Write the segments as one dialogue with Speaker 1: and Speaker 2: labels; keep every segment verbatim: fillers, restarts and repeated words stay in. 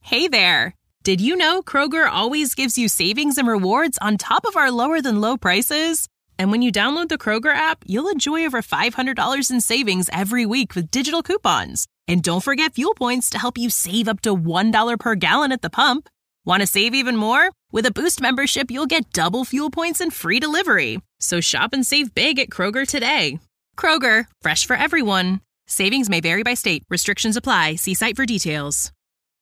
Speaker 1: Hey there! Did you know Kroger always gives you savings and rewards on top of our lower-than-low prices? And when you download the Kroger app, you'll enjoy over five hundred dollars in savings every week with digital coupons. And don't forget fuel points to help you save up to one dollar per gallon at the pump. Want to save even more? With a Boost membership, you'll get double fuel points and free delivery. So shop and save big at Kroger today. Kroger, fresh for everyone. Savings may vary by state. Restrictions apply. See site for details.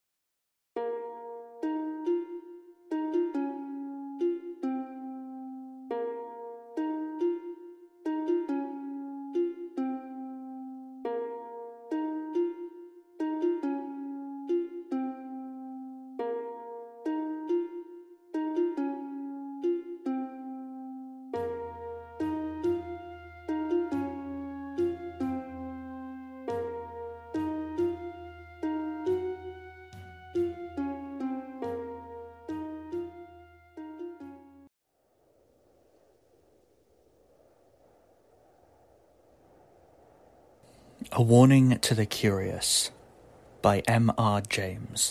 Speaker 2: A Warning to the Curious by M R James.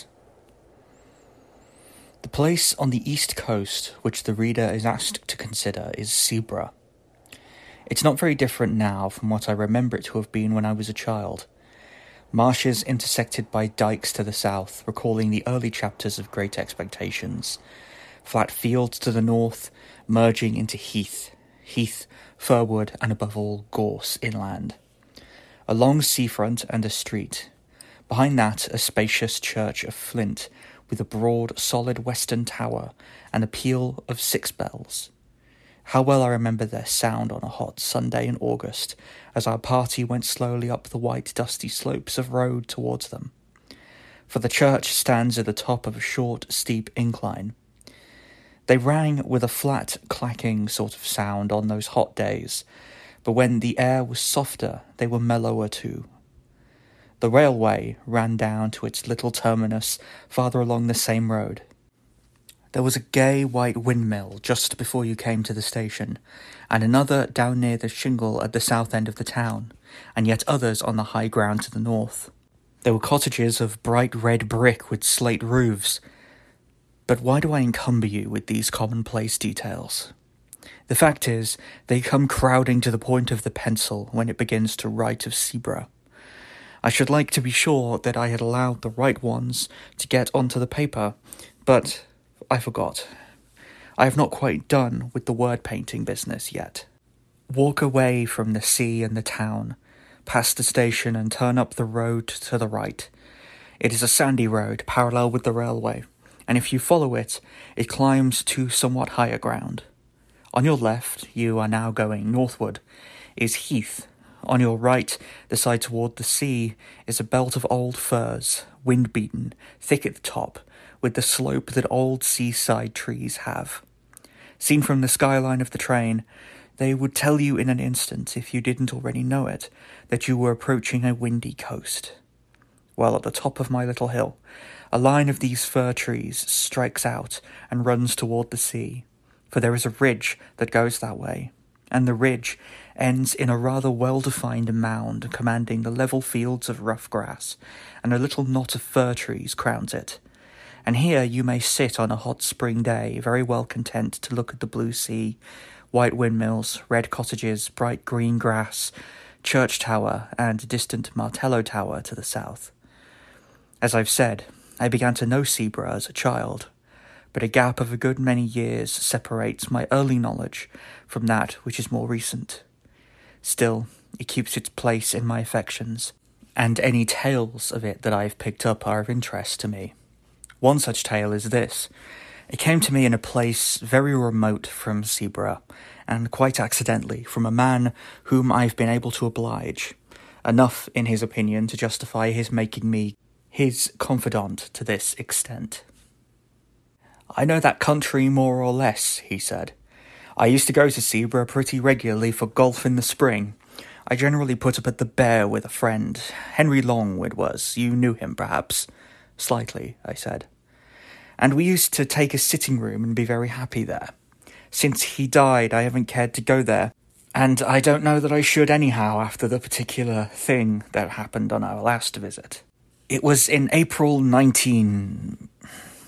Speaker 2: The place on the east coast which the reader is asked to consider is Seaborough. It's not very different now from what I remember it to have been when I was a child. Marshes intersected by dikes to the south, recalling the early chapters of Great Expectations. Flat fields to the north, merging into heath, heath, firwood, and above all, gorse inland. A long seafront and a street. Behind that, a spacious church of flint, with a broad, solid western tower and a peal of six bells. How well I remember their sound on a hot Sunday in August, as our party went slowly up the white, dusty slopes of road towards them. For the church stands at the top of a short, steep incline. They rang with a flat, clacking sort of sound on those hot days, but when the air was softer, they were mellower too. The railway ran down to its little terminus farther along the same road. There was a gay white windmill just before you came to the station, and another down near the shingle at the south end of the town, and yet others on the high ground to the north. There were cottages of bright red brick with slate roofs. But why do I encumber you with these commonplace details? The fact is, they come crowding to the point of the pencil when it begins to write of Seaborough. I should like to be sure that I had allowed the right ones to get onto the paper, but I forgot. I have not quite done with the word-painting business yet. Walk away from the sea and the town, past the station and turn up the road to the right. It is a sandy road, parallel with the railway, and if you follow it, it climbs to somewhat higher ground. On your left, you are now going northward, is heath. On your right, the side toward the sea, is a belt of old firs, wind-beaten, thick at the top, with the slope that old seaside trees have. Seen from the skyline of the train, they would tell you in an instant, if you didn't already know it, that you were approaching a windy coast. Well, at the top of my little hill, a line of these fir trees strikes out and runs toward the sea, for there is a ridge that goes that way, and the ridge ends in a rather well-defined mound commanding the level fields of rough grass, and a little knot of fir trees crowns it. And here you may sit on a hot spring day, very well content to look at the blue sea, white windmills, red cottages, bright green grass, church tower, and distant Martello Tower to the south. As I've said, I began to know Seaborough as a child, but a gap of a good many years separates my early knowledge from that which is more recent. Still, it keeps its place in my affections, and any tales of it that I have picked up are of interest to me. One such tale is this. It came to me in a place very remote from Seaborough, and quite accidentally from a man whom I have been able to oblige, enough, in his opinion, to justify his making me his confidant to this extent. "I know that country more or less," he said. "I used to go to Seaborough pretty regularly for golf in the spring. I generally put up at the Bear with a friend. Henry Long it was. You knew him, perhaps?" "Slightly," I said. "And we used to take a sitting room and be very happy there. Since he died, I haven't cared to go there, and I don't know that I should anyhow after the particular thing that happened on our last visit. It was in April nineteen...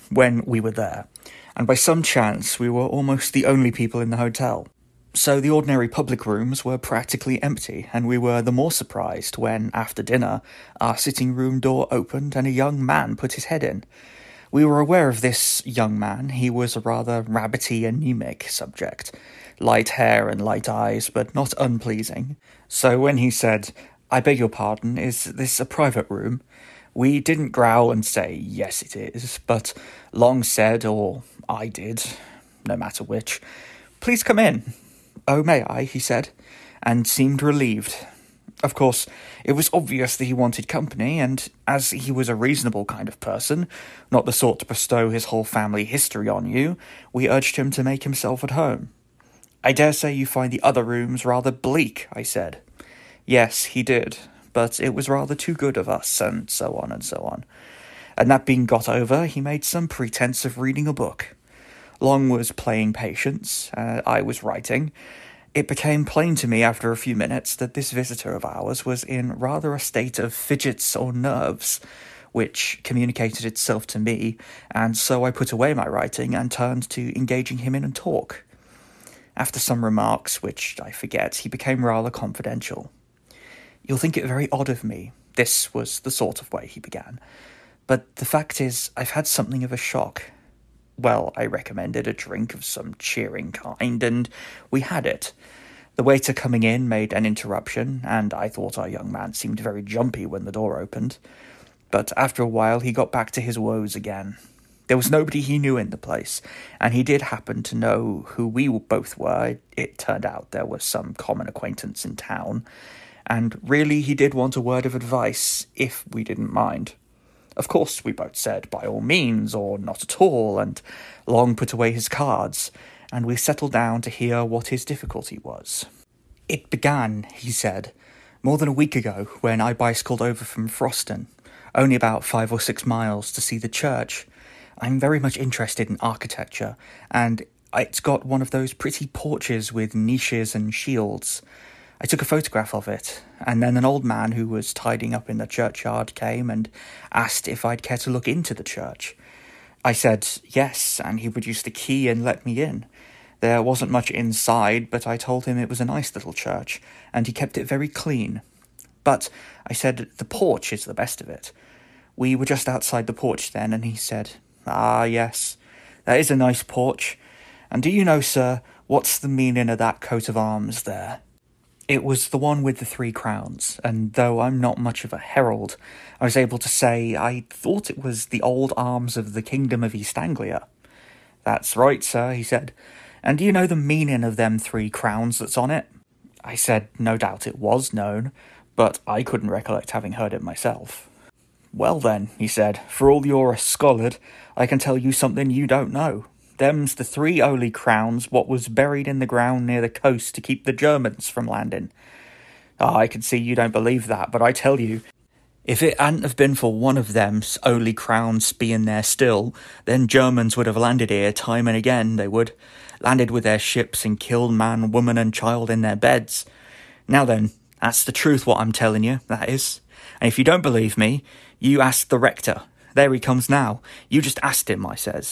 Speaker 2: when we were there, and by some chance we were almost the only people in the hotel. So the ordinary public rooms were practically empty, and we were the more surprised when, after dinner, our sitting room door opened and a young man put his head in. We were aware of this young man. He was a rather rabbity, anemic subject, light hair and light eyes, but not unpleasing. So when he said, "I beg your pardon, is this a private room?" we didn't growl and say, "Yes, it is," but Long said, or I did, no matter which, "Please come in." "Oh, may I?" he said, and seemed relieved. Of course, it was obvious that he wanted company, and as he was a reasonable kind of person, not the sort to bestow his whole family history on you, we urged him to make himself at home. "I dare say you find the other rooms rather bleak," I said. Yes, he did, but it was rather too good of us, and so on and so on. And that being got over, he made some pretense of reading a book. Long was playing patience, uh, I was writing. It became plain to me after a few minutes that this visitor of ours was in rather a state of fidgets or nerves, which communicated itself to me, and so I put away my writing and turned to engaging him in a talk. After some remarks, which I forget, he became rather confidential. "You'll think it very odd of me," this was the sort of way he began, "but the fact is, I've had something of a shock." Well, I recommended a drink of some cheering kind, and we had it. The waiter coming in made an interruption, and I thought our young man seemed very jumpy when the door opened. But after a while he got back to his woes again. There was nobody he knew in the place, and he did happen to know who we both were. It turned out there was some common acquaintance in town, and really he did want a word of advice, if we didn't mind. Of course, we both said, by all means, or not at all, and Long put away his cards, and we settled down to hear what his difficulty was. "It began," he said, "more than a week ago, when I bicycled over from Froston, only about five or six miles, to see the church. I'm very much interested in architecture, and it's got one of those pretty porches with niches and shields. I took a photograph of it, and then an old man who was tidying up in the churchyard came and asked if I'd care to look into the church. I said yes, and he produced the key and let me in. There wasn't much inside, but I told him it was a nice little church, and he kept it very clean. But, I said, the porch is the best of it. We were just outside the porch then, and he said, 'Ah, yes, that is a nice porch. And do you know, sir, what's the meaning of that coat of arms there?' It was the one with the three crowns, and though I'm not much of a herald, I was able to say I thought it was the old arms of the Kingdom of East Anglia. 'That's right, sir,' he said. 'And do you know the meaning of them three crowns that's on it?' I said no doubt it was known, but I couldn't recollect having heard it myself. 'Well then,' he said, 'for all you're a scholard, I can tell you something you don't know. Them's the three holy crowns what was buried in the ground near the coast to keep the Germans from landing.' Ah, I can see you don't believe that, but I tell you, if it hadn't have been for one of them holy crowns being there still, then Germans would have landed here time and again, they would. Landed with their ships and killed man, woman and child in their beds. Now then, that's the truth what I'm telling you, that is. And if you don't believe me, you ask the rector. There he comes now. You just asked him,' I says.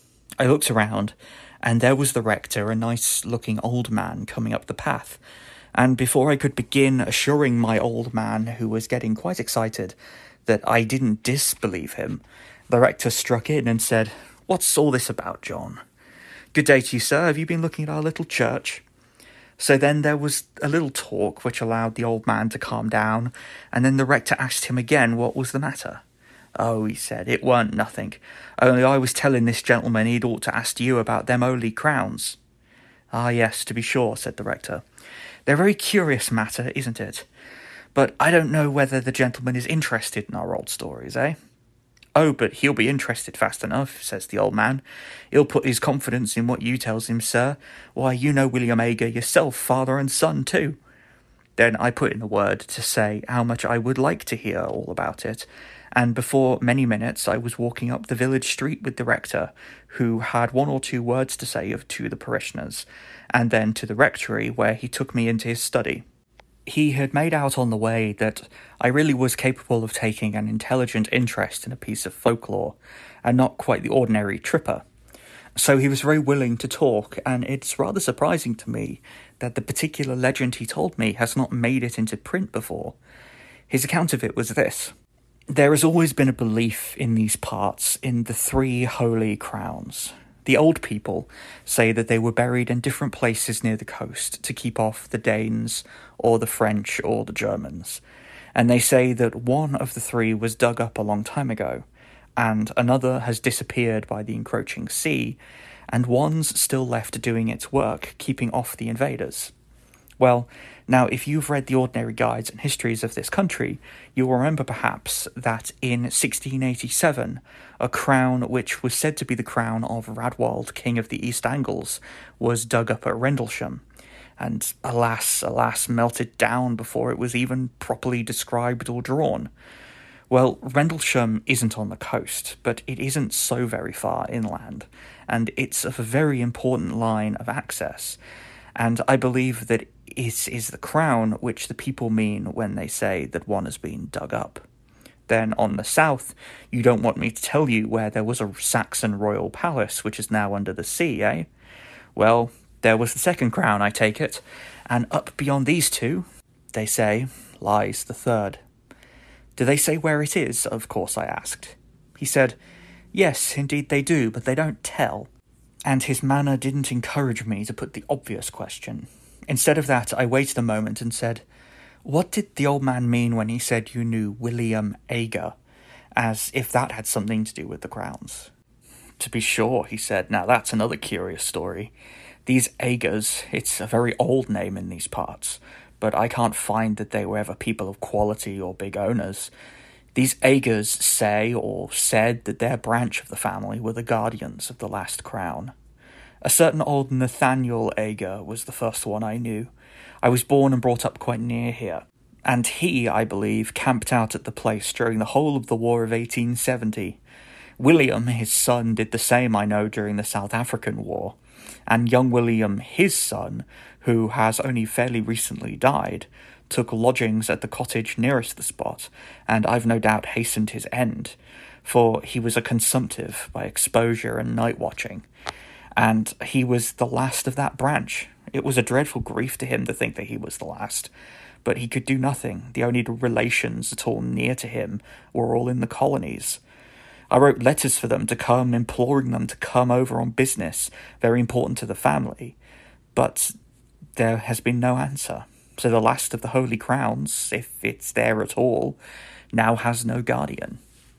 Speaker 2: I looked around, and there was the rector, a nice-looking old man, coming up the path, and before I could begin assuring my old man, who was getting quite excited, that I didn't disbelieve him, the rector struck in and said, 'What's all this about, John?' 'Good day to you, sir. Have you been looking at our little church?' So then there was a little talk which allowed the old man to calm down, and then the rector asked him again what was the matter. 'Oh,' he said, 'it weren't nothing. Only I was telling this gentleman he'd ought to ask you about them holy crowns.' 'Ah, yes, to be sure,' said the rector. 'They're a very curious matter, isn't it? But I don't know whether the gentleman is interested in our old stories, eh?' 'Oh, but he'll be interested fast enough,' says the old man. 'He'll put his confidence in what you tells him, sir. Why, you know William Ager yourself, father and son, too.' Then I put in a word to say how much I would like to hear all about it, and before many minutes I was walking up the village street with the rector, who had one or two words to say of to the parishioners, and then to the rectory, where he took me into his study. He had made out on the way that I really was capable of taking an intelligent interest in a piece of folklore, and not quite the ordinary tripper. So he was very willing to talk, and it's rather surprising to me that the particular legend he told me has not made it into print before. His account of it was this. There has always been a belief in these parts in the three holy crowns. The old people say that they were buried in different places near the coast to keep off the Danes or the French or the Germans. And they say that one of the three was dug up a long time ago, and another has disappeared by the encroaching sea, and one's still left doing its work, keeping off the invaders. Well, now, if you've read the ordinary guides and histories of this country, you'll remember perhaps that in sixteen eighty-seven, a crown which was said to be the crown of Radwald, King of the East Angles, was dug up at Rendlesham, and alas, alas, melted down before it was even properly described or drawn. Well, Rendlesham isn't on the coast, but it isn't so very far inland, and it's a very important line of access, and I believe that it is the crown which the people mean when they say that one has been dug up. Then on the south, you don't want me to tell you where there was a Saxon royal palace which is now under the sea, eh? Well, there was the second crown, I take it, and up beyond these two, they say, lies the third. Do they say where it is, of course, I asked. He said, yes, indeed they do, but they don't tell. And his manner didn't encourage me to put the obvious question. Instead of that, I waited a moment and said, what did the old man mean when he said you knew William Ager, as if that had something to do with the crowns? To be sure, he said, now that's another curious story. These Agers, it's a very old name in these parts, but I can't find that they were ever people of quality or big owners. These Agers say, or said, that their branch of the family were the guardians of the last crown. A certain old Nathaniel Ager was the first one I knew. I was born and brought up quite near here, and he, I believe, camped out at the place during the whole of the War of eighteen seventy. William, his son, did the same, I know, during the South African War, and young William, his son, who has only fairly recently died, took lodgings at the cottage nearest the spot, and I've no doubt hastened his end, for he was a consumptive by exposure and night-watching, and he was the last of that branch. It was a dreadful grief to him to think that he was the last, but he could do nothing. The only relations at all near to him were all in the colonies. I wrote letters for them to come, imploring them to come over on business, very important to the family, but there has been no answer. So the last of the Holy Crowns, if it's there at all, now has no guardian.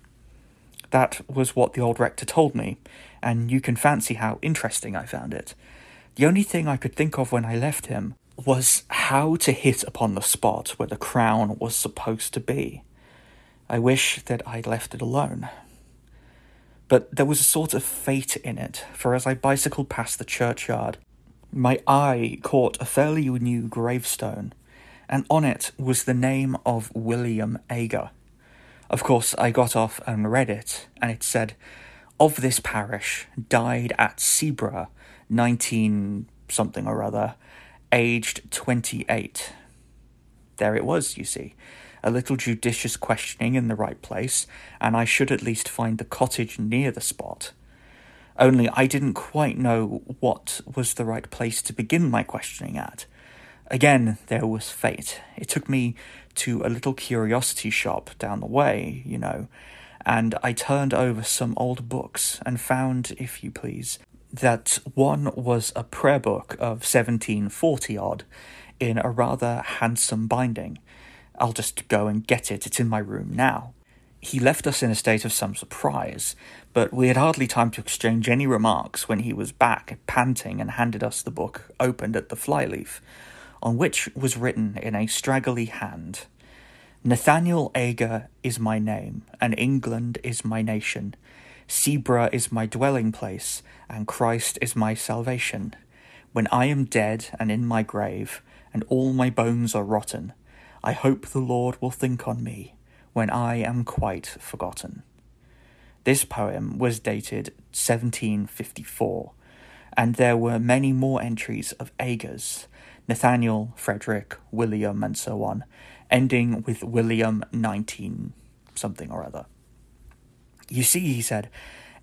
Speaker 2: That was what the old rector told me, and you can fancy how interesting I found it. The only thing I could think of when I left him was how to hit upon the spot where the crown was supposed to be. I wish that I'd left it alone. But there was a sort of fate in it, for as I bicycled past the churchyard, my eye caught a fairly new gravestone, and on it was the name of William Ager. Of course, I got off and read it, and it said, of this parish, died at Seaborough, nineteen something or other, aged twenty-eight. There it was, you see. A little judicious questioning in the right place, and I should at least find the cottage near the spot. Only I didn't quite know what was the right place to begin my questioning at. Again, there was fate. It took me to a little curiosity shop down the way, you know, and I turned over some old books and found, if you please, that one was a prayer book of seventeen forty-odd in a rather handsome binding. I'll just go and get it, it's in my room now. He left us in a state of some surprise, but we had hardly time to exchange any remarks when he was back, panting, and handed us the book, opened at the flyleaf, on which was written in a straggly hand, Nathaniel Ager is my name, and England is my nation. Seaborough is my dwelling place, and Christ is my salvation. When I am dead and in my grave, and all my bones are rotten, I hope the Lord will think on me, when I am quite forgotten. This poem was dated seventeen fifty-four, and there were many more entries of Agers, Nathaniel, Frederick, William, and so on, ending with William nineteen something or other. You see, he said,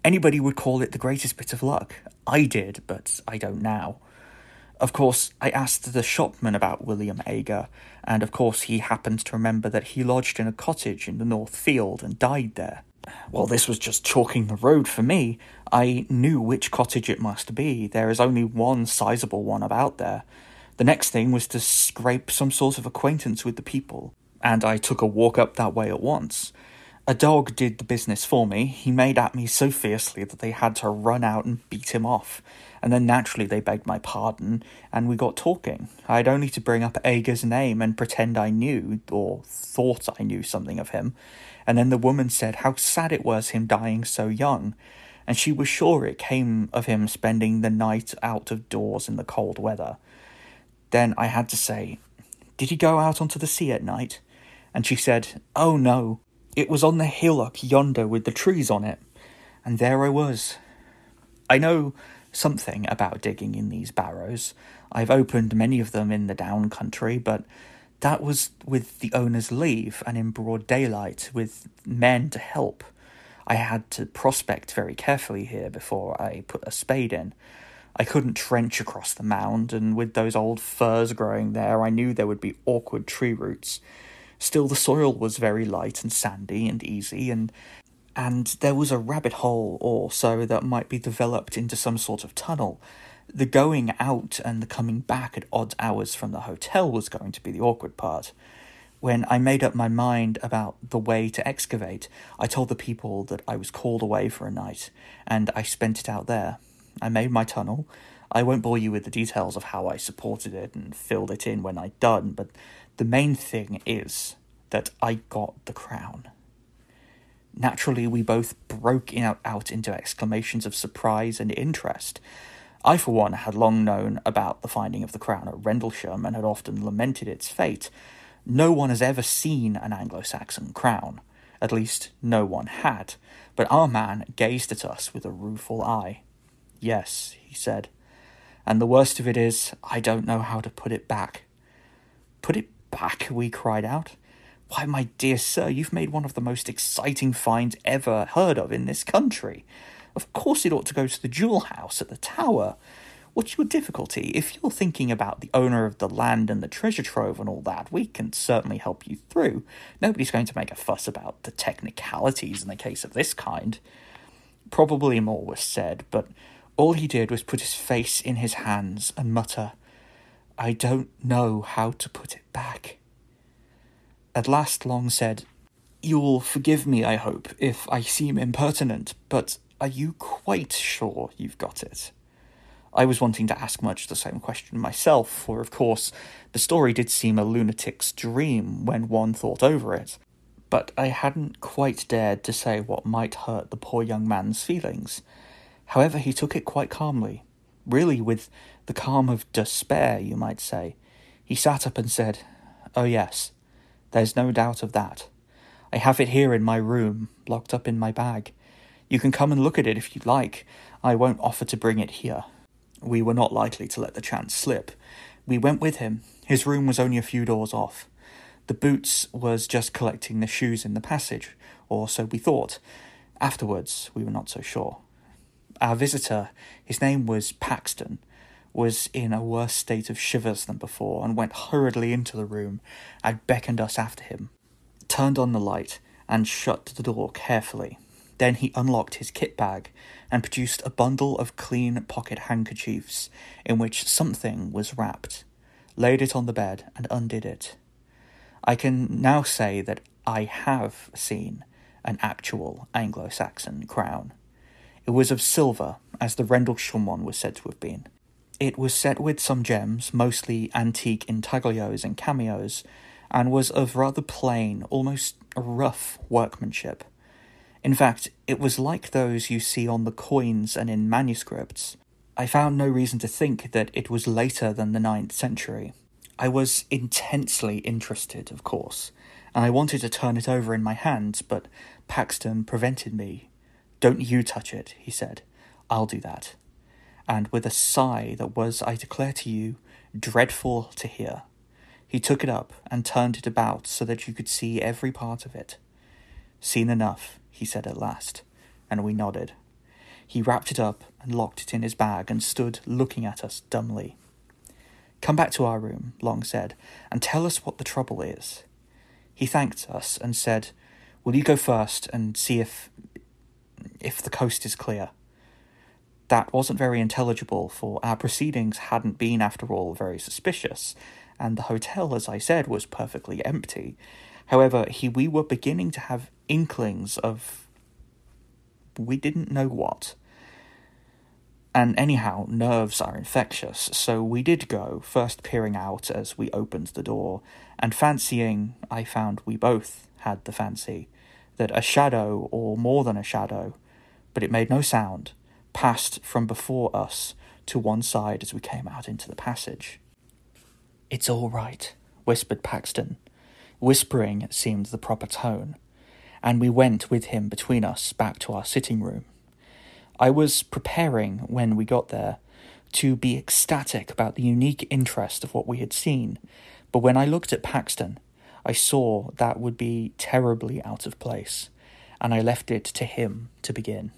Speaker 2: Anybody would call it the greatest bit of luck. I did, but I don't now. Of course, I asked the shopman about William Ager, and of course he happened to remember that he lodged in a cottage in the North Field and died there. Well, this was just chalking the road for me. I knew which cottage it must be. There is only one sizable one about there. The next thing was to scrape some sort of acquaintance with the people, and I took a walk up that way at once. A dog did the business for me. He made at me so fiercely that they had to run out and beat him off, and then naturally they begged my pardon, and we got talking. I had only to bring up Ager's name and pretend I knew, or thought I knew something of him, and then the woman said how sad it was him dying so young, and she was sure it came of him spending the night out of doors in the cold weather. Then I had to say, "Did he go out onto the sea at night?" And she said, "Oh no, it was on the hillock yonder with the trees on it." And there I was. I know something about digging in these barrows. I've opened many of them in the down country, but that was with the owner's leave and in broad daylight, with men to help. I had to prospect very carefully here before I put a spade in. I couldn't trench across the mound, and with those old firs growing there, I knew there would be awkward tree roots. Still, the soil was very light and sandy and easy, and and there was a rabbit hole or so that might be developed into some sort of tunnel. The going out and the coming back at odd hours from the hotel was going to be the awkward part. When I made up my mind about the way to excavate, I told the people that I was called away for a night, and I spent it out there. I made my tunnel. I won't bore you with the details of how I supported it and filled it in when I'd done, but the main thing is that I got the crown. Naturally, we both broke out, out into exclamations of surprise and interest. I, for one, had long known about the finding of the crown at Rendlesham and had often lamented its fate. No one has ever seen an Anglo-Saxon crown. At least, no one had. But our man gazed at us with a rueful eye. "Yes," he said, "and the worst of it is, I don't know how to put it back." "Put it back?" we cried out. "Why, my dear sir, you've made one of the most exciting finds ever heard of in this country. Of course it ought to go to the jewel house at the Tower. What's your difficulty? If you're thinking about the owner of the land and the treasure trove and all that, we can certainly help you through. Nobody's going to make a fuss about the technicalities in a case of this kind." Probably more was said, but all he did was put his face in his hands and mutter, "I don't know how to put it back." At last Long said, "You'll forgive me, I hope, if I seem impertinent, but are you quite sure you've got it?" I was wanting to ask much the same question myself, for of course the story did seem a lunatic's dream when one thought over it, but I hadn't quite dared to say what might hurt the poor young man's feelings. However, he took it quite calmly, really with the calm of despair, you might say. He sat up and said, "Oh yes, there's no doubt of that. I have it here in my room, locked up in my bag. You can come and look at it if you like. I won't offer to bring it here." We were not likely to let the chance slip. We went with him. His room was only a few doors off. The boots was just collecting the shoes in the passage, or so we thought. Afterwards, we were not so sure. Our visitor, his name was Paxton, was in a worse state of shivers than before, and went hurriedly into the room and beckoned us after him, turned on the light, and shut the door carefully. Then he unlocked his kit bag and produced a bundle of clean pocket handkerchiefs in which something was wrapped, laid it on the bed, and undid it. I can now say that I have seen an actual Anglo-Saxon crown. It was of silver, as the Rendlesham one was said to have been. It was set with some gems, mostly antique intaglios and cameos, and was of rather plain, almost rough workmanship. In fact, it was like those you see on the coins and in manuscripts. I found no reason to think that it was later than the ninth century. I was intensely interested, of course, and I wanted to turn it over in my hands, but Paxton prevented me. "Don't you touch it," he said. "I'll do that." And with a sigh that was, I declare to you, dreadful to hear, he took it up and turned it about so that you could see every part of it. "Seen enough," he said at last, and we nodded. He wrapped it up and locked it in his bag and stood looking at us dumbly. "Come back to our room," Long said, "and tell us what the trouble is." He thanked us and said, "Will you go first and see if... if the coast is clear?" That wasn't very intelligible, for our proceedings hadn't been, after all, very suspicious, and the hotel, as I said, was perfectly empty. However, he, we were beginning to have inklings of... we didn't know what. And anyhow, nerves are infectious, so we did go, first peering out as we opened the door, and fancying, I found we both had the fancy, that a shadow, or more than a shadow, but it made no sound, passed from before us to one side as we came out into the passage. "It's all right," whispered Paxton. Whispering seemed the proper tone, and we went with him between us back to our sitting room. I was preparing, when we got there, to be ecstatic about the unique interest of what we had seen, but when I looked at Paxton, I saw that would be terribly out of place, and I left it to him to begin.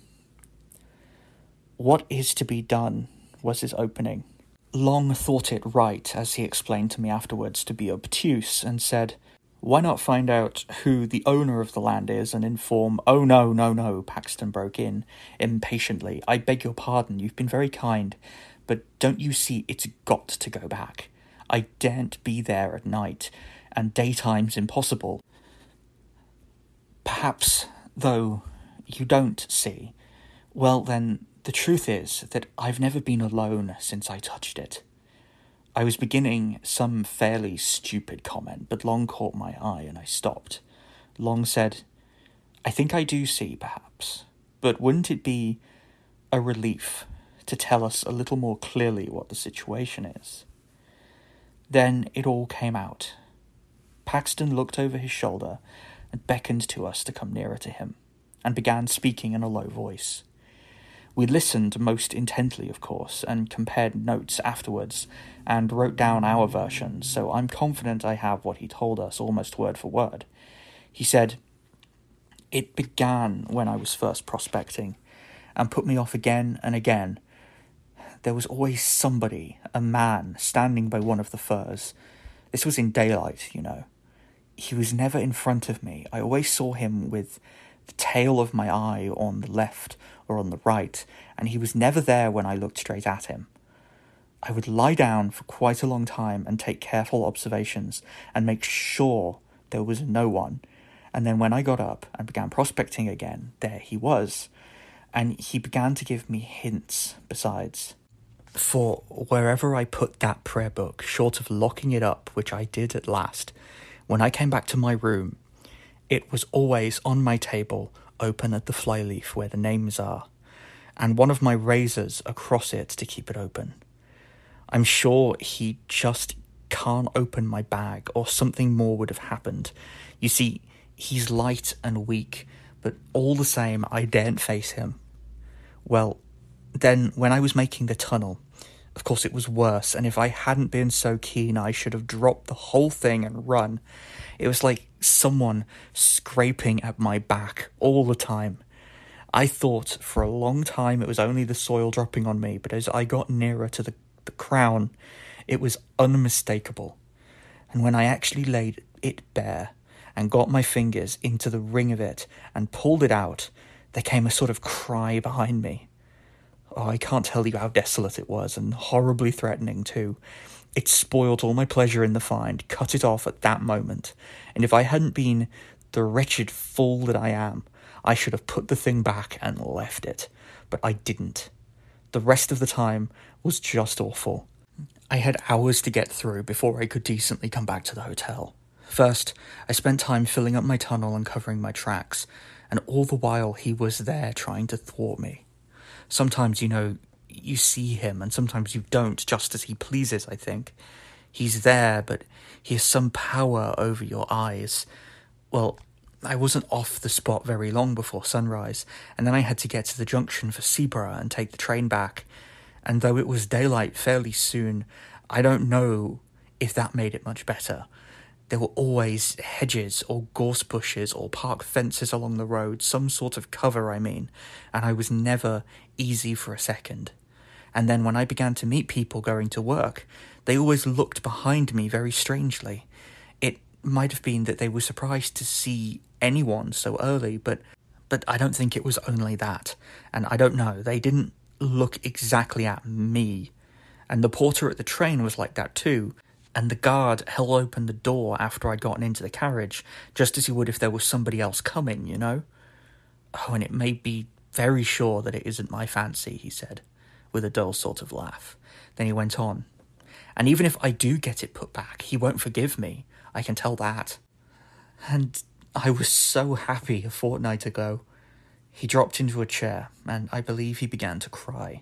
Speaker 2: "What is to be done?" was his opening. Long thought it right, as he explained to me afterwards, to be obtuse, and said, "Why not find out who the owner of the land is and inform—" "Oh, no, no, no," Paxton broke in impatiently. "I beg your pardon, you've been very kind, but don't you see it's got to go back? I daren't be there at night, and daytime's impossible. Perhaps, though, you don't see. Well, then, the truth is that I've never been alone since I touched it." I was beginning some fairly stupid comment, but Long caught my eye and I stopped. Long said, "I think I do see, perhaps, but wouldn't it be a relief to tell us a little more clearly what the situation is?" Then it all came out. Paxton looked over his shoulder and beckoned to us to come nearer to him, and began speaking in a low voice. We listened most intently, of course, and compared notes afterwards, and wrote down our versions, so I'm confident I have what he told us almost word for word. He said, "It began when I was first prospecting, and put me off again and again. There was always somebody, a man, standing by one of the firs. This was in daylight, you know. He was never in front of me. I always saw him with the tail of my eye on the left or on the right, and he was never there when I looked straight at him. I would lie down for quite a long time and take careful observations and make sure there was no one, and then when I got up and began prospecting again, there he was, and he began to give me hints besides. For wherever I put that prayer book, short of locking it up, which I did at last, when I came back to my room, it was always on my table, open at the flyleaf where the names are, and one of my razors across it to keep it open. I'm sure he just can't open my bag, or something more would have happened. You see, he's light and weak, but all the same, I daren't face him. Well, then, when I was making the tunnel, of course it was worse, and if I hadn't been so keen, I should have dropped the whole thing and run. It was like someone scraping at my back all the time. I thought for a long time it was only the soil dropping on me, but as I got nearer to the, the crown, it was unmistakable. And when I actually laid it bare and got my fingers into the ring of it and pulled it out, there came a sort of cry behind me. Oh, I can't tell you how desolate it was, and horribly threatening too. It spoilt all my pleasure in the find, cut it off at that moment, and if I hadn't been the wretched fool that I am, I should have put the thing back and left it, but I didn't. The rest of the time was just awful. I had hours to get through before I could decently come back to the hotel. First, I spent time filling up my tunnel and covering my tracks, and all the while he was there trying to thwart me. Sometimes, you know, you see him, and sometimes you don't, just as he pleases, I think. He's there, but he has some power over your eyes. Well, I wasn't off the spot very long before sunrise, and then I had to get to the junction for Seaborough and take the train back. And though it was daylight fairly soon, I don't know if that made it much better. There were always hedges or gorse bushes or park fences along the road, some sort of cover, I mean, and I was never easy for a second. And then when I began to meet people going to work, they always looked behind me very strangely. It might have been that they were surprised to see anyone so early, but but I don't think it was only that. And I don't know, they didn't look exactly at me. And the porter at the train was like that too. And the guard held open the door after I'd gotten into the carriage, just as he would if there was somebody else coming, you know? Oh, and it made me very sure that it isn't my fancy, he said, with a dull sort of laugh. Then he went on. And even if I do get it put back, he won't forgive me. I can tell that. And I was so happy a fortnight ago. He dropped into a chair, and I believe he began to cry.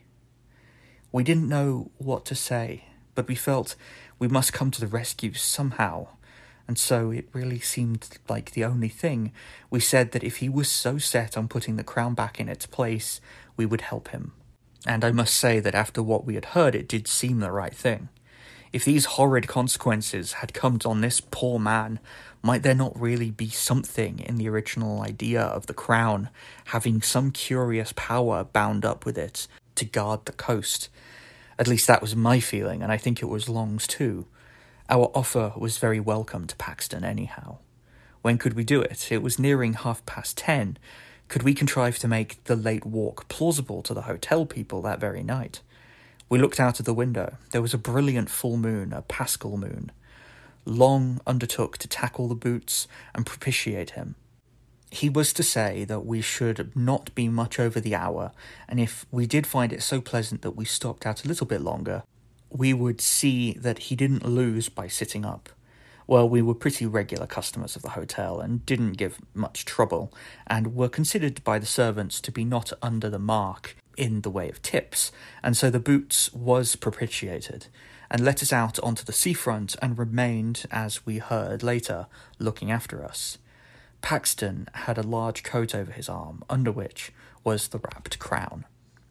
Speaker 2: We didn't know what to say, but we felt we must come to the rescue somehow, and so it really seemed like the only thing. We said that if he was so set on putting the crown back in its place, we would help him. And I must say that after what we had heard, it did seem the right thing. If these horrid consequences had come on this poor man, might there not really be something in the original idea of the crown having some curious power bound up with it to guard the coast? At least that was my feeling, and I think it was Long's too. Our offer was very welcome to Paxton anyhow. When could we do it? It was nearing half past ten. Could we contrive to make the late walk plausible to the hotel people that very night? We looked out of the window. There was a brilliant full moon, a Paschal moon. Long undertook to tackle the boots and propitiate him. He was to say that we should not be much over the hour, and if we did find it so pleasant that we stopped out a little bit longer, we would see that he didn't lose by sitting up. Well, we were pretty regular customers of the hotel and didn't give much trouble, and were considered by the servants to be not under the mark in the way of tips, and so the boots was propitiated, and let us out onto the seafront and remained, as we heard later, looking after us. Paxton had a large coat over his arm, under which was the wrapped crown.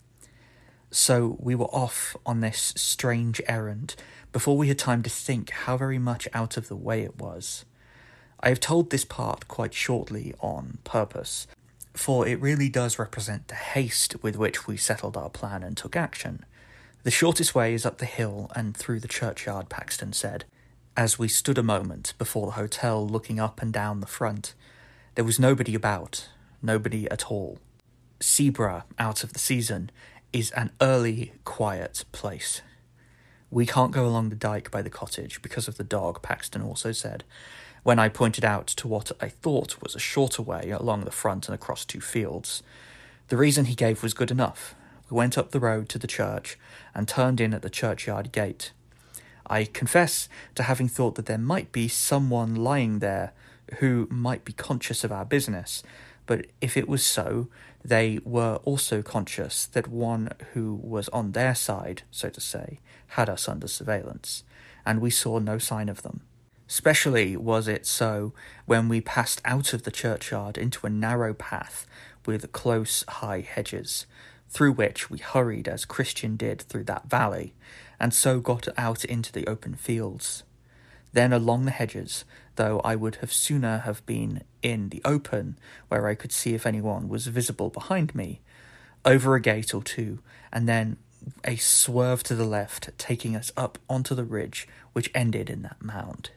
Speaker 2: So we were off on this strange errand before we had time to think how very much out of the way it was. I have told this part quite shortly on purpose, for it really does represent the haste with which we settled our plan and took action. The shortest way is up the hill and through the churchyard, Paxton said, as we stood a moment before the hotel looking up and down the front. There was nobody about, nobody at all. Seaborough, out of the season, is an early, quiet place. We can't go along the dike by the cottage because of the dog, Paxton also said, when I pointed out to what I thought was a shorter way along the front and across two fields. The reason he gave was good enough. We went up the road to the church and turned in at the churchyard gate. I confess to having thought that there might be someone lying there who might be conscious of our business, but if it was so, they were also conscious that one who was on their side, so to say, had us under surveillance, and we saw no sign of them. Specially was it so when we passed out of the churchyard into a narrow path with close, high hedges, through which we hurried as Christian did through that valley, and so got out into the open fields. Then along the hedges, though I would have sooner have been in the open, where I could see if anyone was visible behind me, over a gate or two, and then a swerve to the left, taking us up onto the ridge which ended in that mound.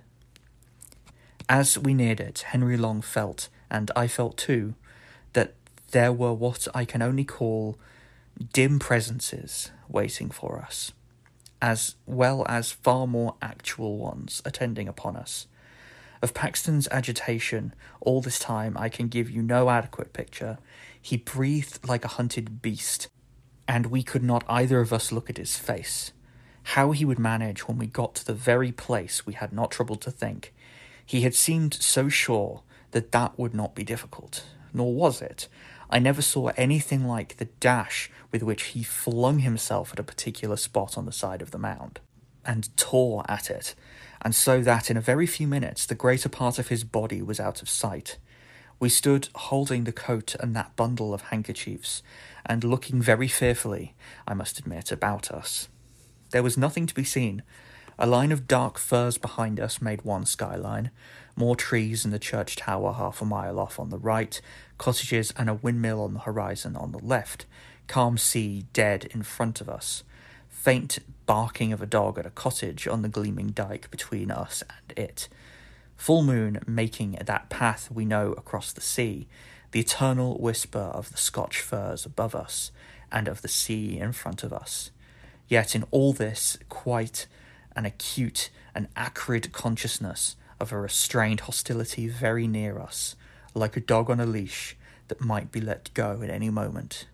Speaker 2: As we neared it, Henry Long felt, and I felt too, that there were what I can only call dim presences waiting for us, as well as far more actual ones attending upon us. Of Paxton's agitation all this time I can give you no adequate picture. He breathed like a hunted beast, and we could not either of us look at his face. How he would manage when we got to the very place we had not troubled to think. He had seemed so sure that that would not be difficult, nor was it. I never saw anything like the dash with which he flung himself at a particular spot on the side of the mound, and tore at it, and so that in a very few minutes the greater part of his body was out of sight. We stood holding the coat and that bundle of handkerchiefs, and looking very fearfully, I must admit, about us. There was nothing to be seen, A line of dark firs behind us made one skyline, more trees and the church tower half a mile off on the right, cottages and a windmill on the horizon on the left, calm sea dead in front of us, faint barking of a dog at a cottage on the gleaming dike between us and it, full moon making that path we know across the sea, the eternal whisper of the Scotch firs above us and of the sea in front of us. Yet in all this, quite an acute and acrid consciousness of a restrained hostility very near us, like a dog on a leash that might be let go at any moment.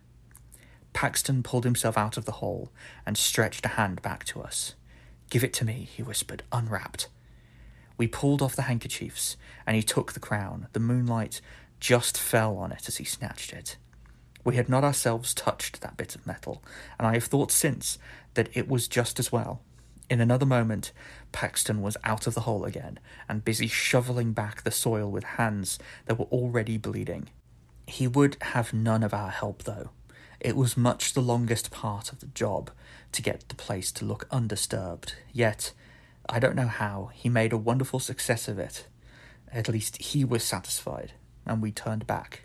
Speaker 2: Paxton pulled himself out of the hole and stretched a hand back to us. "Give it to me," he whispered, unwrapped. We pulled off the handkerchiefs, and he took the crown. The moonlight just fell on it as he snatched it. We had not ourselves touched that bit of metal, and I have thought since that it was just as well. In another moment, Paxton was out of the hole again, and busy shoveling back the soil with hands that were already bleeding. He would have none of our help, though. It was much the longest part of the job to get the place to look undisturbed, yet, I don't know how, he made a wonderful success of it. At least he was satisfied, and we turned back.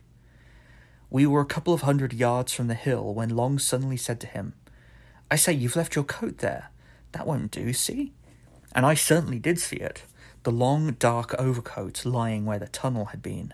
Speaker 2: We were a couple of hundred yards from the hill when Long suddenly said to him, "I say, you've left your coat there. That won't do, see?" And I certainly did see it, the long, dark overcoat lying where the tunnel had been.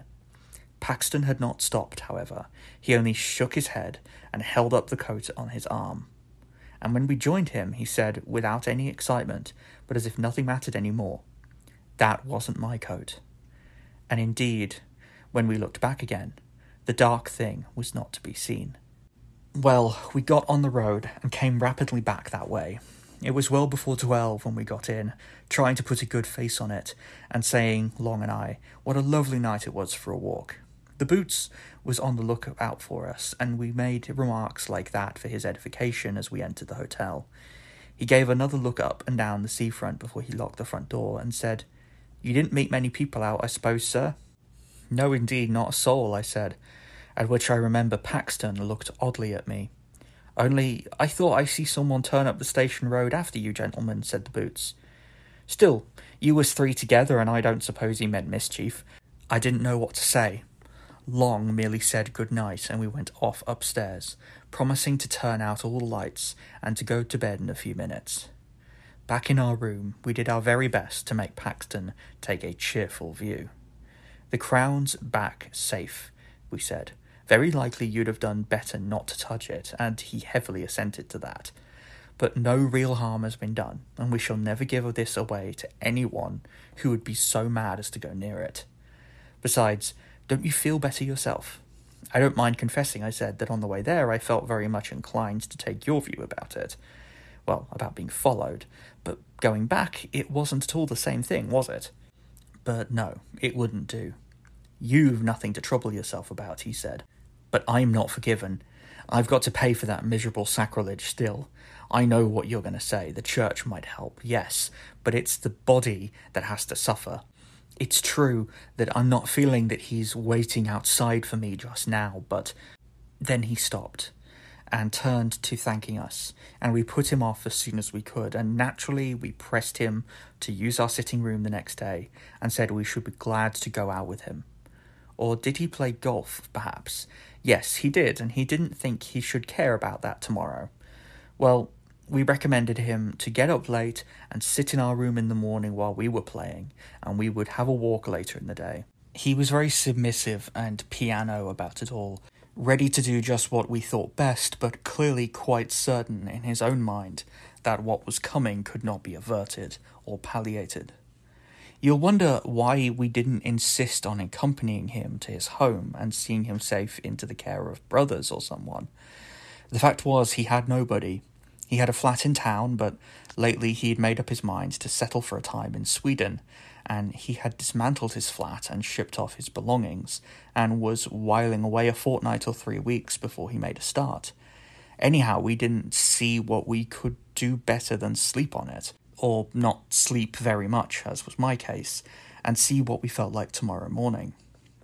Speaker 2: Paxton had not stopped, however. He only shook his head and held up the coat on his arm. And when we joined him, he said, without any excitement, but as if nothing mattered any more, "That wasn't my coat." And indeed, when we looked back again, the dark thing was not to be seen. Well, we got on the road and came rapidly back that way. It was well before twelve when we got in, trying to put a good face on it, and saying, Long and I, what a lovely night it was for a walk. The Boots was on the lookout for us, and we made remarks like that for his edification as we entered the hotel. He gave another look up and down the seafront before he locked the front door, and said, "You didn't meet many people out, I suppose, sir?" "No, indeed, not a soul," I said, at which I remember Paxton looked oddly at me. "Only, I thought I see someone turn up the station road after you gentlemen," said the Boots. "Still, you was three together, and I don't suppose he meant mischief." I didn't know what to say. Long merely said good night, and we went off upstairs, promising to turn out all the lights and to go to bed in a few minutes. Back in our room, we did our very best to make Paxton take a cheerful view. "The crown's back safe," we said. "Very likely you'd have done better not to touch it," and he heavily assented to that. "But no real harm has been done, and we shall never give this away to anyone who would be so mad as to go near it. Besides, don't you feel better yourself?" "I don't mind confessing," I said, "that on the way there I felt very much inclined to take your view about it. Well, about being followed, but going back, it wasn't at all the same thing, was it?" "But no, it wouldn't do." "You've nothing to trouble yourself about," he said. "But I'm not forgiven. I've got to pay for that miserable sacrilege still. I know what you're going to say. The church might help, yes, but it's the body that has to suffer. It's true that I'm not feeling that he's waiting outside for me just now, but..." Then he stopped and turned to thanking us, and we put him off as soon as we could, and naturally we pressed him to use our sitting room the next day, and said we should be glad to go out with him. Or did he play golf, perhaps? Yes, he did, and he didn't think he should care about that tomorrow. Well, we recommended him to get up late and sit in our room in the morning while we were playing, and we would have a walk later in the day. He was very submissive and piano about it all, ready to do just what we thought best, but clearly quite certain in his own mind that what was coming could not be averted or palliated. You'll wonder why we didn't insist on accompanying him to his home and seeing him safe into the care of brothers or someone. The fact was he had nobody. He had a flat in town, but lately he had made up his mind to settle for a time in Sweden, and he had dismantled his flat and shipped off his belongings, and was whiling away a fortnight or three weeks before he made a start. Anyhow, we didn't see what we could do better than sleep on it, or not sleep very much, as was my case, and see what we felt like tomorrow morning.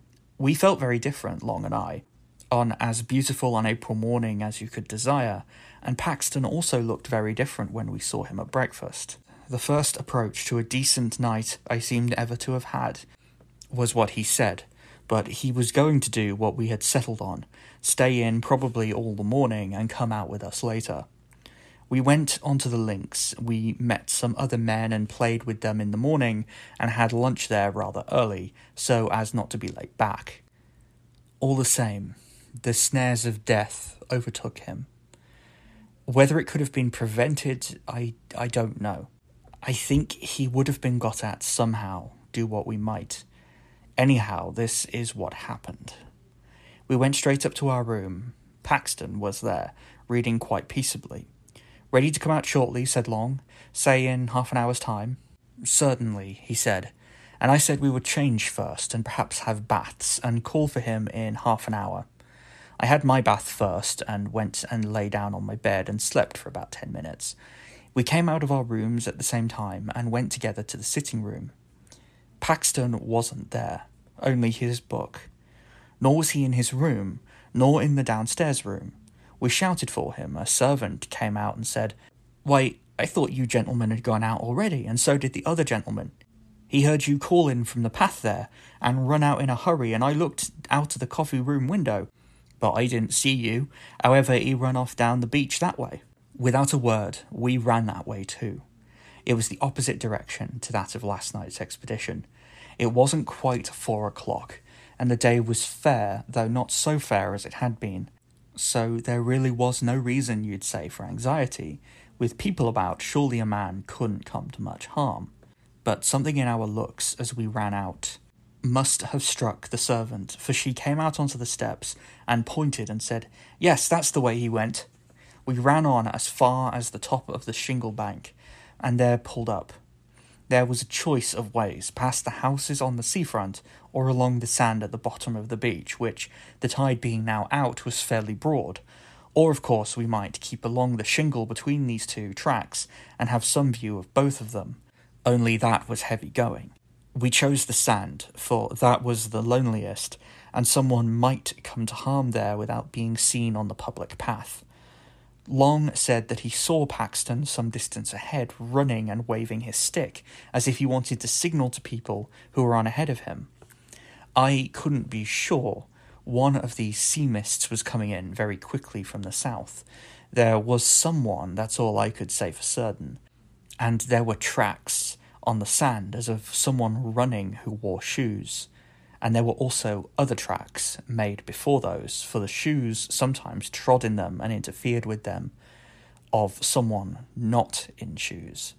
Speaker 2: We felt very different, Long and I, on as beautiful an April morning as you could desire, and Paxton also looked very different when we saw him at breakfast. the first approach to a decent night I seemed ever to have had, was what he said, but he was going to do what we had settled on, stay in probably all the morning and come out with us later. We went onto the links, we met some other men and played with them in the morning, and had lunch there rather early, so as not to be late back. All the same, the snares of death overtook him. Whether it could have been prevented, I, I don't know. I think he would have been got at somehow, do what we might. Anyhow, this is what happened. We went straight up to our room. Paxton was there, reading quite peaceably. "Ready to come out shortly," said Long. "Say in half an hour's time." "Certainly," he said, and I said we would change first and perhaps have baths and call for him in half an hour. I had my bath first and went and lay down on my bed and slept for about ten minutes. We came out of our rooms at the same time and went together to the sitting room. Paxton wasn't there, only his book. Nor was he in his room, nor in the downstairs room. We shouted for him. A servant came out and said, "Why, I thought you gentlemen had gone out already, and so did the other gentleman. He heard you call in from the path there, and run out in a hurry, and I looked out of the coffee room window, but I didn't see you. However, he run off down the beach that way." Without a word, we ran that way too. It was the opposite direction to that of last night's expedition. It wasn't quite four o'clock, and the day was fair, though not so fair as it had been. So there really was no reason, you'd say, for anxiety. With people about, surely a man couldn't come to much harm. But something in our looks as we ran out must have struck the servant, for she came out onto the steps and pointed and said, "Yes, that's the way he went." We ran on as far as the top of the shingle bank, and there pulled up. There was a choice of ways, past the houses on the seafront, or along the sand at the bottom of the beach, which, the tide being now out, was fairly broad. Or, of course, we might keep along the shingle between these two tracks, and have some view of both of them. Only that was heavy going. We chose the sand, for that was the loneliest, and someone might come to harm there without being seen on the public path. Long said that he saw Paxton some distance ahead, running and waving his stick, as if he wanted to signal to people who were on ahead of him. I couldn't be sure. One of these sea mists was coming in very quickly from the south. There was someone, that's all I could say for certain. And there were tracks on the sand as of someone running who wore shoes. And there were also other tracks made before those, for the shoes sometimes trod in them and interfered with them, of someone not in shoes.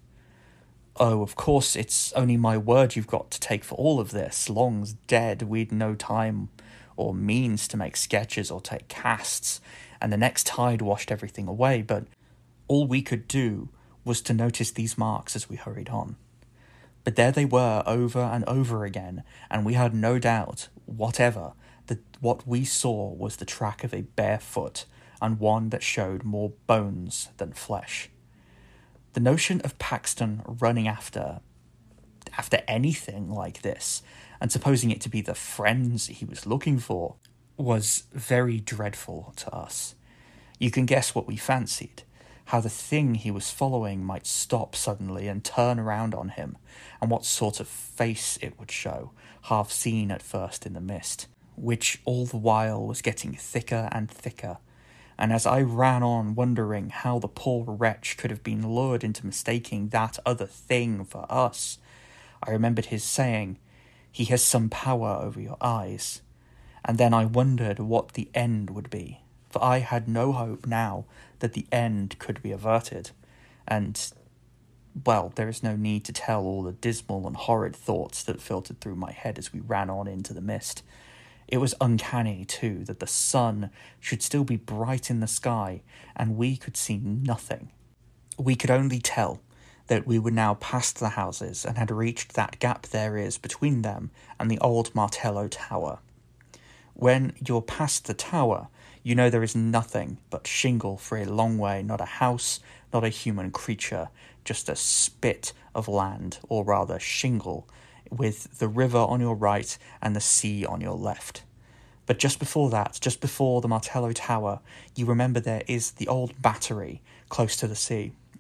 Speaker 2: Oh, of course, it's only my word you've got to take for all of this. Long's dead, we'd no time or means to make sketches or take casts, and the next tide washed everything away, but all we could do was to notice these marks as we hurried on. But there they were over and over again, and we had no doubt whatever that what we saw was the track of a bare foot, and one that showed more bones than flesh. The notion of Paxton running after after anything like this, and supposing it to be the friends he was looking for, was very dreadful to us. You can guess what we fancied. How the thing he was following might stop suddenly and turn around on him, and what sort of face it would show, half seen at first in the mist, which all the while was getting thicker and thicker. And as I ran on wondering how the poor wretch could have been lured into mistaking that other thing for us, I remembered his saying, "He has some power over your eyes." And then I wondered what the end would be, for I had no hope now that the end could be averted, and, well, there is no need to tell all the dismal and horrid thoughts that filtered through my head as we ran on into the mist. It was uncanny, too, that the sun should still be bright in the sky, and we could see nothing. We could only tell that we were now past the houses and had reached that gap there is between them and the old Martello Tower. When you're past the tower, you know there is nothing but shingle for a long way, not a house, not a human creature, just a spit of land, or rather shingle, with the river on your right and the sea on your left. But just before that, just before the Martello Tower, you remember there is the old battery close to the sea,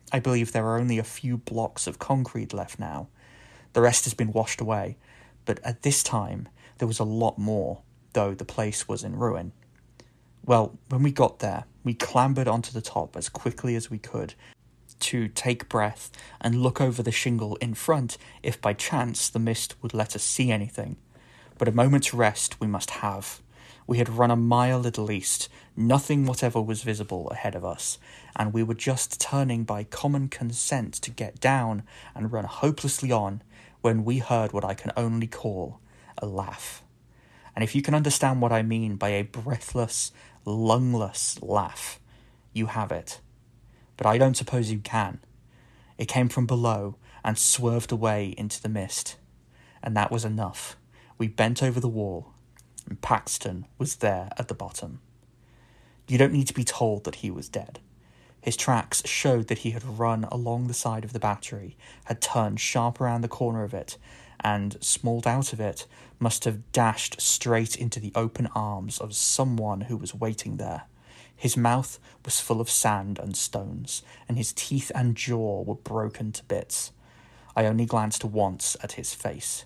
Speaker 2: I believe there are only a few blocks of concrete left now. The rest has been washed away, but at this time there was a lot more, though the place was in ruin. Well, when we got there, we clambered onto the top as quickly as we could to take breath and look over the shingle in front if by chance the mist would let us see anything. But a moment's rest we must have. We had run a mile at least, nothing whatever was visible ahead of us, and we were just turning by common consent to get down and run hopelessly on when we heard what I can only call a laugh. And if you can understand what I mean by a breathless, lungless laugh, you have it. But I don't suppose you can. It came from below and swerved away into the mist. And that was enough. We bent over the wall, and Paxton was there at the bottom. You don't need to be told that he was dead. His tracks showed that he had run along the side of the battery, had turned sharp around the corner of it, and, smalled out of it, must have dashed straight into the open arms of someone who was waiting there. His mouth was full of sand and stones, and his teeth and jaw were broken to bits. I only glanced once at his face.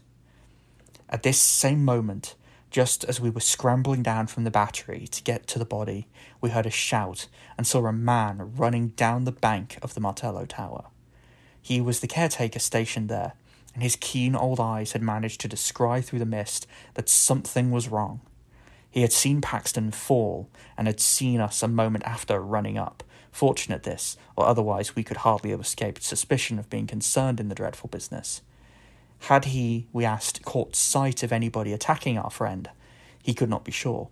Speaker 2: At this same moment, just as we were scrambling down from the battery to get to the body, we heard a shout and saw a man running down the bank of the Martello Tower. He was the caretaker stationed there, and his keen old eyes had managed to descry through the mist that something was wrong. He had seen Paxton fall, and had seen us a moment after running up. Fortunate this, or otherwise we could hardly have escaped suspicion of being concerned in the dreadful business. Had he, we asked, caught sight of anybody attacking our friend? He could not be sure.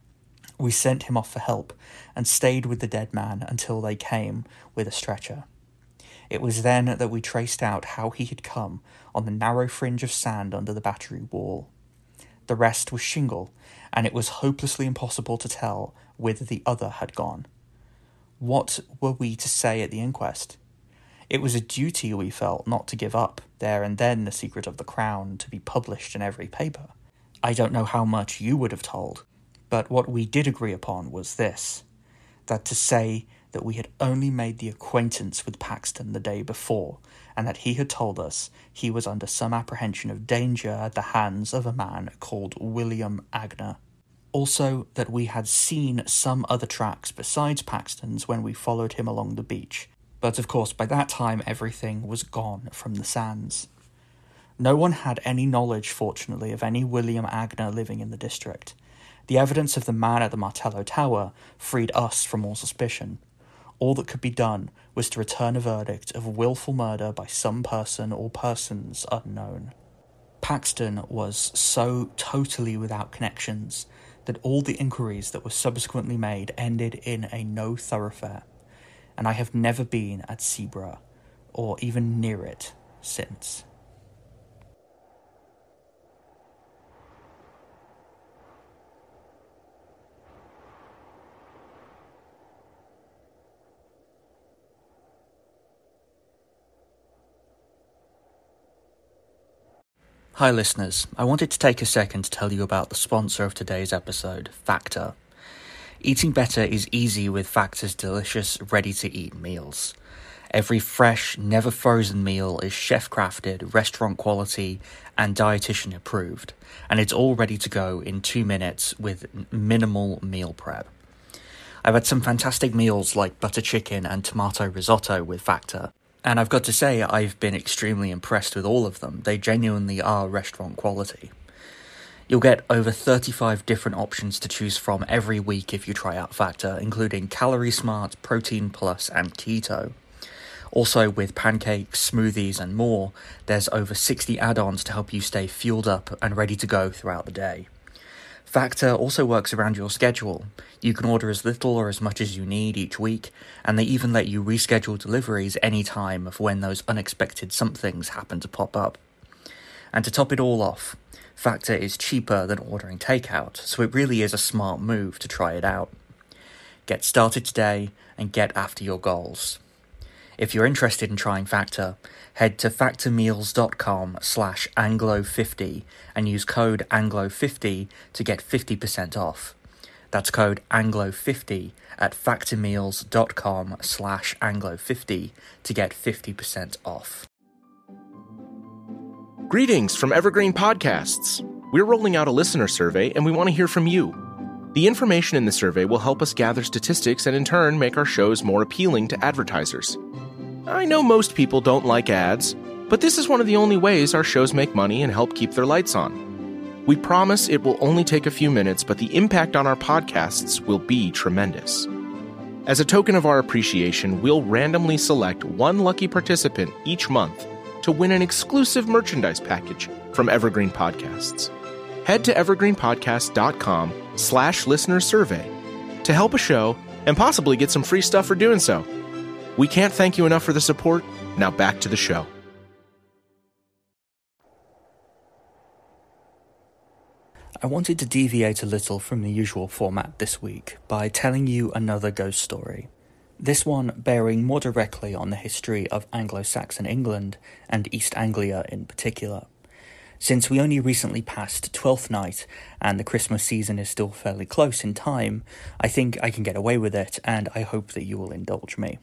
Speaker 2: We sent him off for help, and stayed with the dead man until they came with a stretcher. It was then that we traced out how he had come on the narrow fringe of sand under the battery wall. The rest was shingle, and it was hopelessly impossible to tell whither the other had gone. What were we to say at the inquest? It was a duty we felt not to give up, there and then, the secret of the crown to be published in every paper. I don't know how much you would have told, but what we did agree upon was this, that to say that we had only made the acquaintance with Paxton the day before, and that he had told us he was under some apprehension of danger at the hands of a man called William Agner. Also, that we had seen some other tracks besides Paxton's when we followed him along the beach, but of course by that time everything was gone from the sands. No one had any knowledge, fortunately, of any William Agner living in the district. The evidence of the man at the Martello Tower freed us from all suspicion. All that could be done was to return a verdict of willful murder by some person or persons unknown. Paxton was so totally without connections that all the inquiries that were subsequently made ended in a no thoroughfare, and I have never been at Seaborough, or even near it, since. Hi listeners, I wanted to take a second to tell you about the sponsor of today's episode, Factor. Eating better is easy with Factor's delicious, ready-to-eat meals. Every fresh, never-frozen meal is chef-crafted, restaurant-quality, and dietitian-approved, and it's all ready to go in two minutes with minimal meal prep. I've had some fantastic meals like butter chicken and tomato risotto with Factor, and I've got to say, I've been extremely impressed with all of them. They genuinely are restaurant quality. You'll get over thirty-five different options to choose from every week if you try out Factor, including Calorie Smart, Protein Plus, and Keto. Also, with pancakes, smoothies, and more, there's over sixty add-ons to help you stay fueled up and ready to go throughout the day. Factor also works around your schedule. You can order as little or as much as you need each week, and they even let you reschedule deliveries any time of when those unexpected somethings happen to pop up. And to top it all off, Factor is cheaper than ordering takeout, so it really is a smart move to try it out. Get started today and get after your goals. If you're interested in trying Factor, head to factormeals.com slash anglo50 and use code anglo fifty to get fifty percent off. That's code Anglo fifty at factormeals.com slash Anglo50 to get fifty percent off.
Speaker 3: Greetings from Evergreen Podcasts. We're rolling out a listener survey, and we want to hear from you. The information in the survey will help us gather statistics and in turn make our shows more appealing to advertisers. I know most people don't like ads, but this is one of the only ways our shows make money and help keep their lights on. We promise it will only take a few minutes, but the impact on our podcasts will be tremendous. As a token of our appreciation, we'll randomly select one lucky participant each month to win an exclusive merchandise package from Evergreen Podcasts. Head to evergreenpodcast.com slash listener survey to help a show and possibly get some free stuff for doing so. We can't thank you enough for the support. Now back to the show.
Speaker 2: I wanted to deviate a little from the usual format this week by telling you another ghost story. This one bearing more directly on the history of Anglo-Saxon England and East Anglia in particular. Since we only recently passed Twelfth Night and the Christmas season is still fairly close in time, I think I can get away with it, and I hope that you will indulge me.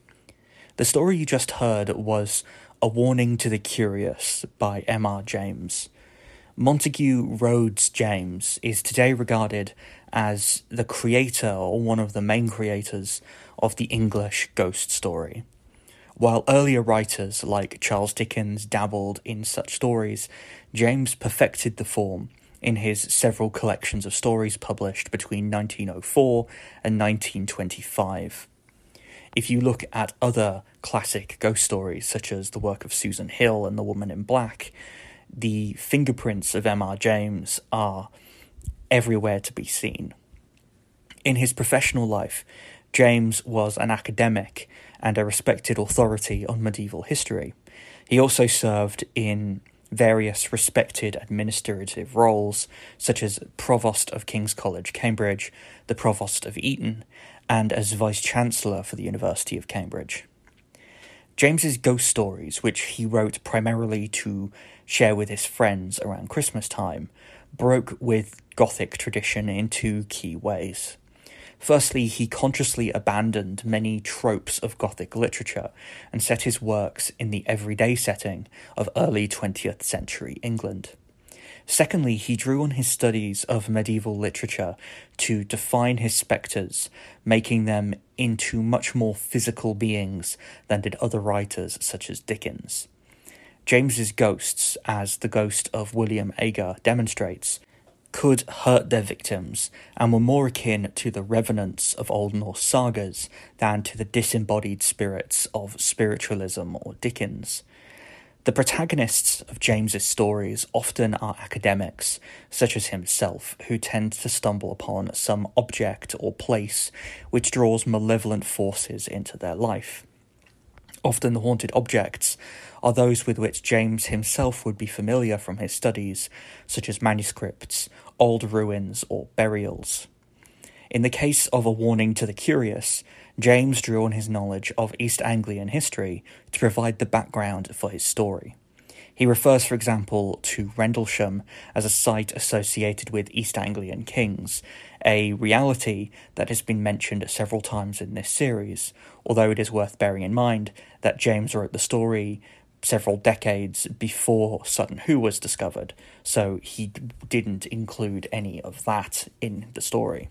Speaker 2: The story you just heard was A Warning to the Curious by M R James. Montague Rhodes James is today regarded as the creator or one of the main creators of the English ghost story. While earlier writers like Charles Dickens dabbled in such stories, James perfected the form in his several collections of stories published between nineteen oh four and nineteen twenty-five. If you look at other classic ghost stories, such as the work of Susan Hill and The Woman in Black, the fingerprints of M R James are everywhere to be seen. In his professional life, James was an academic and a respected authority on medieval history. He also served in various respected administrative roles, such as Provost of King's College, Cambridge, the Provost of Eton, and as Vice-Chancellor for the University of Cambridge. James's ghost stories, which he wrote primarily to share with his friends around Christmas time, broke with Gothic tradition in two key ways. Firstly, he consciously abandoned many tropes of Gothic literature and set his works in the everyday setting of early twentieth century England. Secondly, he drew on his studies of medieval literature to define his spectres, making them into much more physical beings than did other writers such as Dickens. James's ghosts, as the ghost of William Agar demonstrates, could hurt their victims and were more akin to the revenants of Old Norse sagas than to the disembodied spirits of spiritualism or Dickens. The protagonists of James's stories often are academics, such as himself, who tend to stumble upon some object or place which draws malevolent forces into their life. Often the haunted objects are those with which James himself would be familiar from his studies, such as manuscripts, old ruins, or burials. In the case of A Warning to the Curious, James drew on his knowledge of East Anglian history to provide the background for his story. He refers, for example, to Rendlesham as a site associated with East Anglian kings, a reality that has been mentioned several times in this series, although it is worth bearing in mind that James wrote the story several decades before Sutton Hoo was discovered, so he didn't include any of that in the story.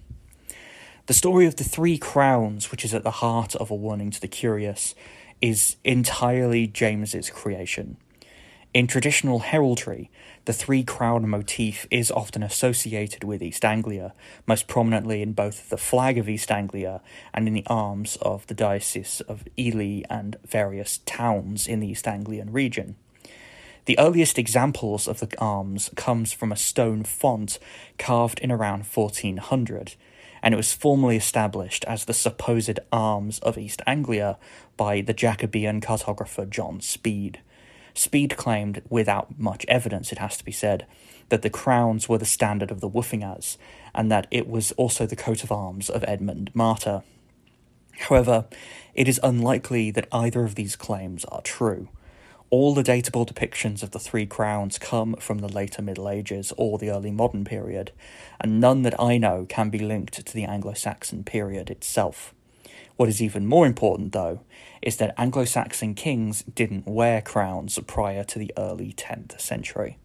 Speaker 2: The story of the Three Crowns, which is at the heart of A Warning to the Curious, is entirely James's creation. In traditional heraldry, the three crown motif is often associated with East Anglia, most prominently in both the flag of East Anglia and in the arms of the Diocese of Ely and various towns in the East Anglian region. The earliest examples of the arms comes from a stone font carved in around fourteen hundred, and it was formally established as the supposed arms of East Anglia by the Jacobean cartographer John Speed. Speed claimed, without much evidence it has to be said, that the crowns were the standard of the Woofingers, and that it was also the coat of arms of Edmund Martyr. However, it is unlikely that either of these claims are true. All the datable depictions of the three crowns come from the later Middle Ages or the early modern period, and none that I know can be linked to the Anglo-Saxon period itself. What is even more important, though, is that Anglo-Saxon kings didn't wear crowns prior to the early tenth century.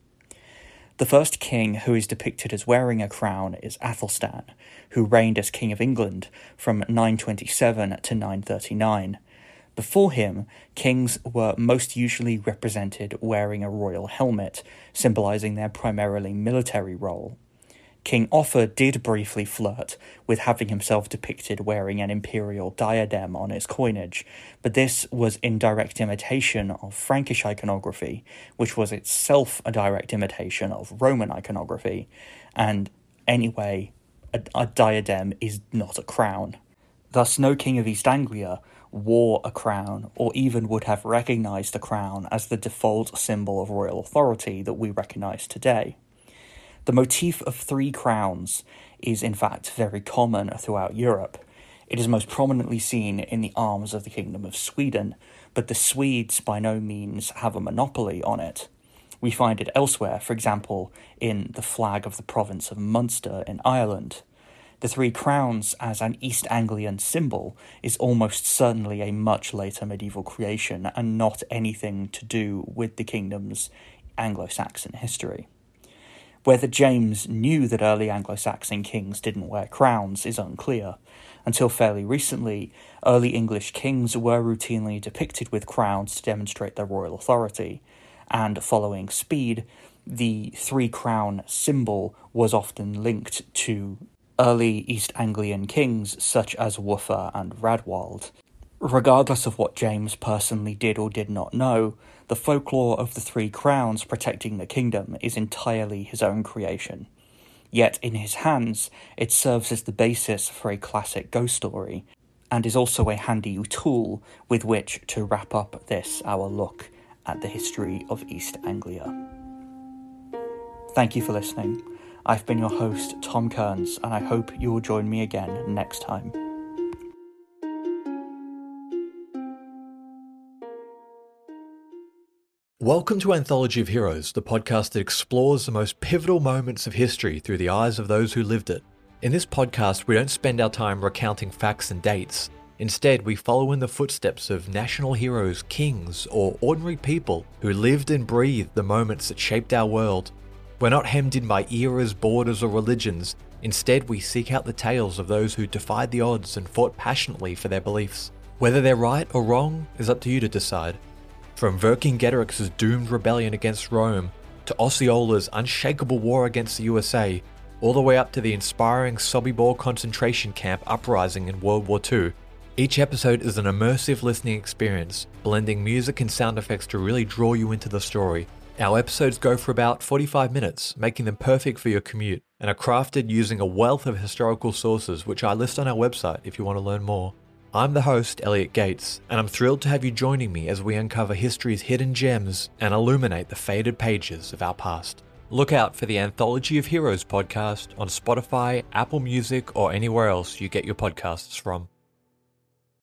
Speaker 2: The first king who is depicted as wearing a crown is Athelstan, who reigned as King of England from nine twenty-seven to nine thirty-nine. Before him, kings were most usually represented wearing a royal helmet, symbolising their primarily military role. King Offa did briefly flirt with having himself depicted wearing an imperial diadem on his coinage, but this was in direct imitation of Frankish iconography, which was itself a direct imitation of Roman iconography, and anyway, a, a diadem is not a crown. Thus, no king of East Anglia wore a crown, or even would have recognised the crown as the default symbol of royal authority that we recognise today. The motif of three crowns is in fact very common throughout Europe. It is most prominently seen in the arms of the Kingdom of Sweden, but the Swedes by no means have a monopoly on it. We find it elsewhere, for example, in the flag of the province of Munster in Ireland. The three crowns as an East Anglian symbol is almost certainly a much later medieval creation and not anything to do with the kingdom's Anglo-Saxon history. Whether James knew that early Anglo-Saxon kings didn't wear crowns is unclear. Until fairly recently, early English kings were routinely depicted with crowns to demonstrate their royal authority, and following Speed, the three-crown symbol was often linked to early East Anglian kings such as Wuffa and Radwald. Regardless of what James personally did or did not know, the folklore of the three crowns protecting the kingdom is entirely his own creation. Yet in his hands, it serves as the basis for a classic ghost story, and is also a handy tool with which to wrap up this, our look at the history of East Anglia. Thank you for listening. I've been your host, Tom Kearns, and I hope you will join me again next time.
Speaker 4: Welcome to Anthology of Heroes, the podcast that explores the most pivotal moments of history through the eyes of those who lived it. In this podcast, we don't spend our time recounting facts and dates. Instead, we follow in the footsteps of national heroes, kings, or ordinary people who lived and breathed the moments that shaped our world. We're not hemmed in by eras, borders, or religions. Instead, we seek out the tales of those who defied the odds and fought passionately for their beliefs. Whether they're right or wrong is up to you to decide. From Vercingetorix's doomed rebellion against Rome, to Osceola's unshakable war against the U S A, all the way up to the inspiring Sobibor concentration camp uprising in World War Two, each episode is an immersive listening experience, blending music and sound effects to really draw you into the story. Our episodes go for about forty-five minutes, making them perfect for your commute, and are crafted using a wealth of historical sources, which I list on our website if you want to learn more. I'm the host, Elliot Gates, and I'm thrilled to have you joining me as we uncover history's hidden gems and illuminate the faded pages of our past. Look out for the Anthology of Heroes podcast on Spotify, Apple Music, or anywhere else you get your podcasts from.